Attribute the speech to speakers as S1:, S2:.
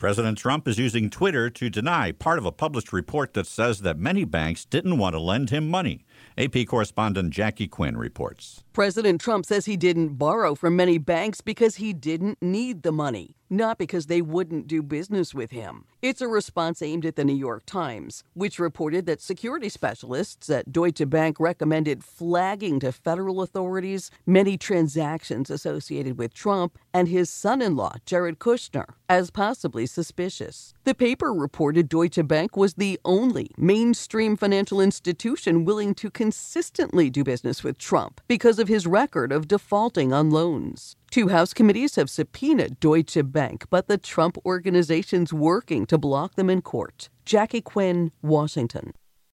S1: President Trump is using Twitter to deny part of a published report that says that many banks didn't want to lend him money. AP correspondent Jackie Quinn reports.
S2: President Trump says he didn't borrow from many banks because he didn't need the money, not because they wouldn't do business with him. It's a response aimed at the New York Times, which reported that security specialists at Deutsche Bank recommended flagging to federal authorities many transactions associated with Trump and his son-in-law, Jared Kushner, as possibly suspicious. The paper reported Deutsche Bank was the only mainstream financial institution willing to consistently do business with Trump because of his record of defaulting on loans. 2 House committees have subpoenaed Deutsche Bank, but the Trump organization's working to block them in court. Jackie Quinn, Washington.